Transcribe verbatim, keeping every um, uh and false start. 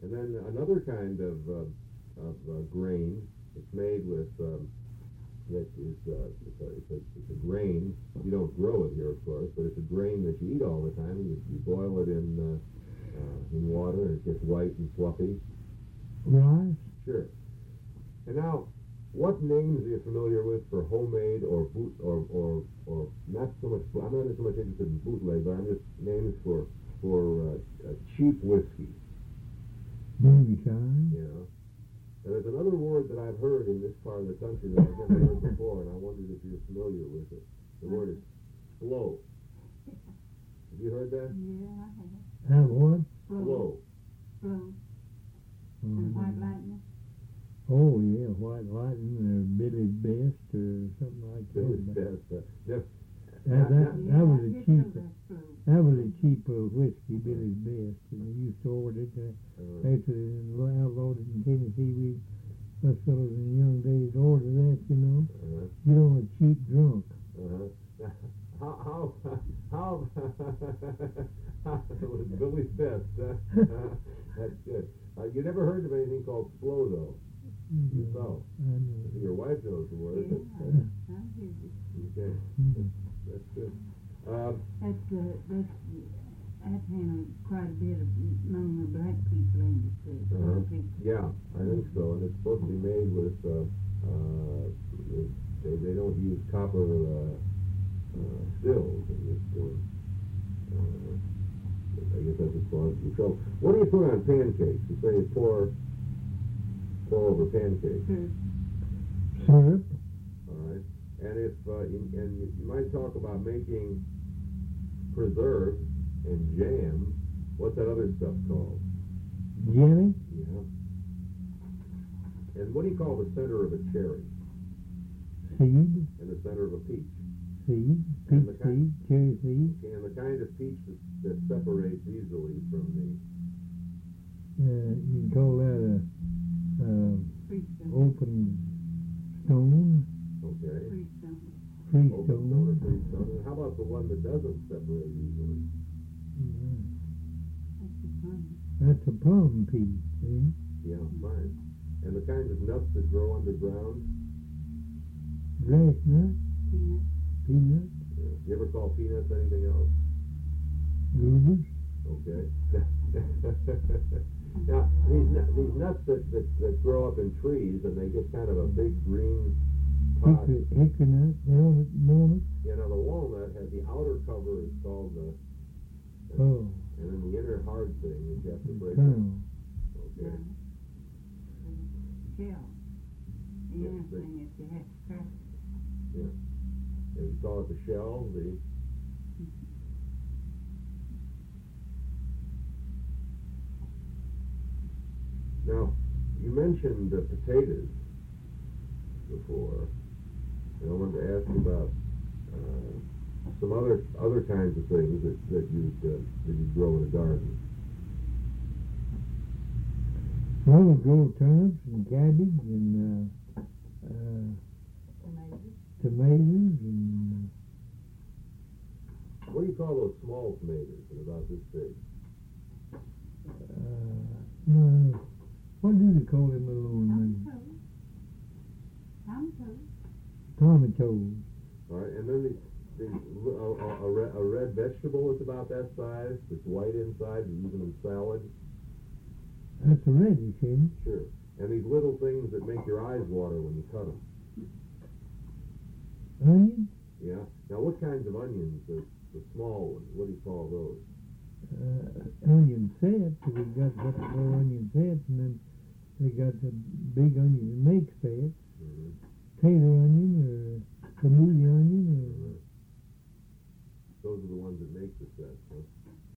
And then another kind of uh, of uh, grain. It's made with um, that is uh, it's, a, it's, a, it's a grain. You don't grow it here, of course, but it's a grain that you eat all the time. You, you boil it in uh, uh, in water, and it gets white and fluffy. Rice? Sure. And now, what names are you familiar with for homemade or boot or or, or not so much? I'm not so much interested in bootleg, but I'm just names for for uh, uh, cheap whiskey. Moonshine. You know. And there's another word that I've heard in this part of the country that I've never heard before, and I wondered if you're familiar with it. The word is flow. Have you heard that? Yeah, I have. Have what? Flow. Flow. Mm. And white lightning. Oh, yeah, White Lightning or Billy's Best or something like that. Billy's Best. Uh, just, That, that, Yeah, that was I a did cheap, know that's flow. that was a cheap uh, whiskey, Billy's Best. And we used to order it. Uh, uh, actually, in outlawed it in Tennessee, we, us fellows in the young days ordered that, you know. uh, Get on a cheap drunk. uh, how, how, how, it was Billy's Best. Uh, uh, that's good. Uh, you never heard of anything called flow, though. Mm-hmm. Yourself. I know. Your wife knows the word. Yeah, But, I hear you. okay, Mhm. that's good. Um, That's, uh, that's, that's handled quite a bit of, among the black people in the state. Uh-huh. People. Yeah, I think so, and it's supposed to be made with, uh, uh, they, they don't use copper, uh, uh, stills, and it's, uh, uh, I guess that's as far as we go. What do you put on pancakes? You say you pour, pour over pancakes, Sure. Syrup? all right? And if, uh, you, and you might talk about making preserves and jam, what's that other stuff called? Jelly? Yeah. And what do you call the center of a cherry? Seed? And the center of a peach? Seed? And Peach the kind- seed? Cherry seed? Okay, and the kind of peach that, that separates easily from the... Uh, you can call that a, uh, Freestone. open stone? Okay. Freestone. Free Open stone or stone? free stone. And how about the one that doesn't separate easily? Mhm. That's the fun. That's a plum peach, see? Yeah, fine. And the kinds of nuts that grow underground? Grass nut? Peanut. Peanut? Yeah. You ever call peanuts anything else? Goobers? Okay. Now, these, nu- these nuts that, that, that grow up in trees and they get kind of a big green pod. Hickory, hickory nut? Walnut? Walnut? You know, the walnut has the outer cover is called the, Oh, and then the inner hard thing is you have to break it. kernel. Okay. Yeah. Shell. The Yeah, inner they- thing is you have to crack it. And you call it the shell, the, now, you mentioned uh, potatoes before, and I wanted to ask you about uh, some other other kinds of things that, that you'd uh, that you grow in a garden. Well, we grow turnips and cabbage and uh, uh, Tomatoes. tomatoes and What do you call those small tomatoes that are about this big? uh, no, what do they call them little ones? Tomatoes. Tomatoes. Tomatoes. All right, and then the, the a, a, a, red, a red vegetable that's about that size, that's white inside, you use them in salad. That's a radish, ain't it? Sure. And these little things that make your eyes water when you cut them. Onion? Yeah. Now, what kinds of onions? The, the small ones. What do you call those? Uh, onion sets. We got what they call onion sets, and then they got the big onion that makes sets. Mm-hmm. Tater onion or Camellia